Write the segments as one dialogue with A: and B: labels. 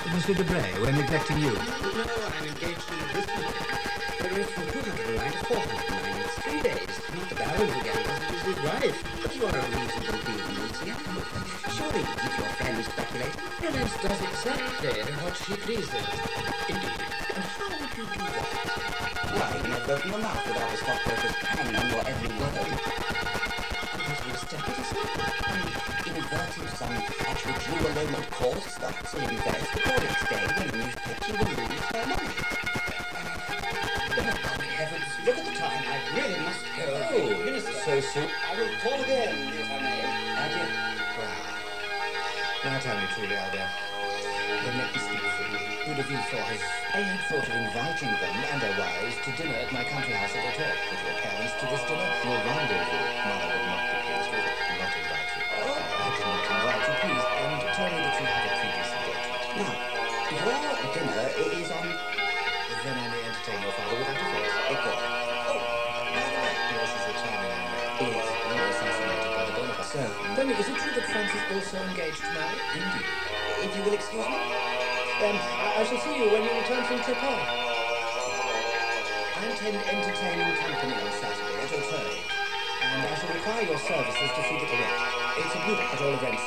A: Monsieur Debray, we're neglecting you.
B: No, I'm engaged in a business. The rate for 200 line is 409. It's 3 days. Not the barrels again, doesn't usually drive. But you are a reasonable being, Lucia. Surely, if your friend is speculating, Prudence does exactly what she pleases. Indeed. And how would you do that? Why, you have broken your mouth without a stockbroker's pen on your every word. Because you step it aside. Inadverting some at which you alone would cause starts and invest the next day when you pitch you will lose her money. Oh, heavens, look at the time. I really must go. Oh, Minister. So soon. I will call again, if I may. Adieu.
A: Well, now tell me truly, Albert. Then let me speak freely. Who de Villefort has...
B: I had thought of inviting them and their wives to dinner at my country house at Auteuil. With your parents to this dinner,
A: Your rendezvous. Mother would not be pleased with it. Not invite you.
B: I did not invite you, please, and tell me that you have a previous engagement. Now, your dinner is on...
A: Then I may entertain your father without offense.
B: Of course. Oh, by the way,
A: Yes, he's a charming young man.
B: he is
A: Assassinated by the Bonaparte.
B: so. Tell me, is it true that Francis also engaged to marry?
A: Indeed.
B: If you will excuse me. I shall see you when you return from Tréport. I intend entertaining company on Saturday at Auteuil, and I shall require your services to see the correct. It's a beauty at all events.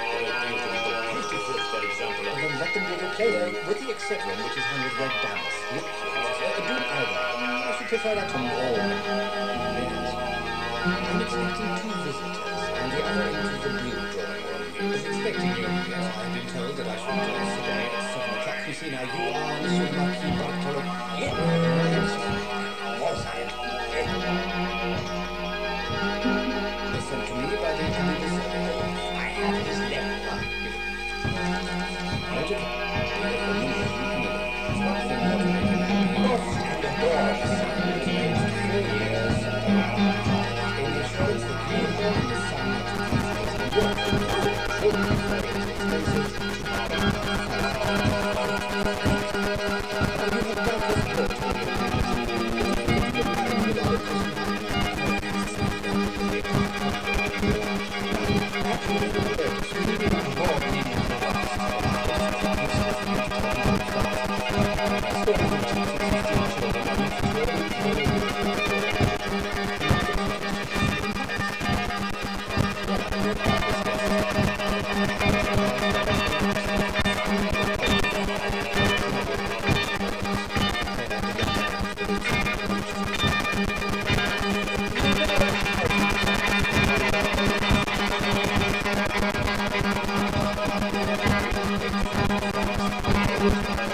A: For example,
B: Well, then let them give a player with the exception which is hung with red damask. Do either. I should prefer that to all.
A: yes.
B: I'm expecting 2 visitors, and the other into the blue drawing room.
A: I was expecting you. Yes, I had been told that I should today at 7 o'clock.
B: You see, now you are Monsieur le Marquis Bartolo. Yes. Was I?
A: Sent to me by the English
B: I have his letter. Thank you.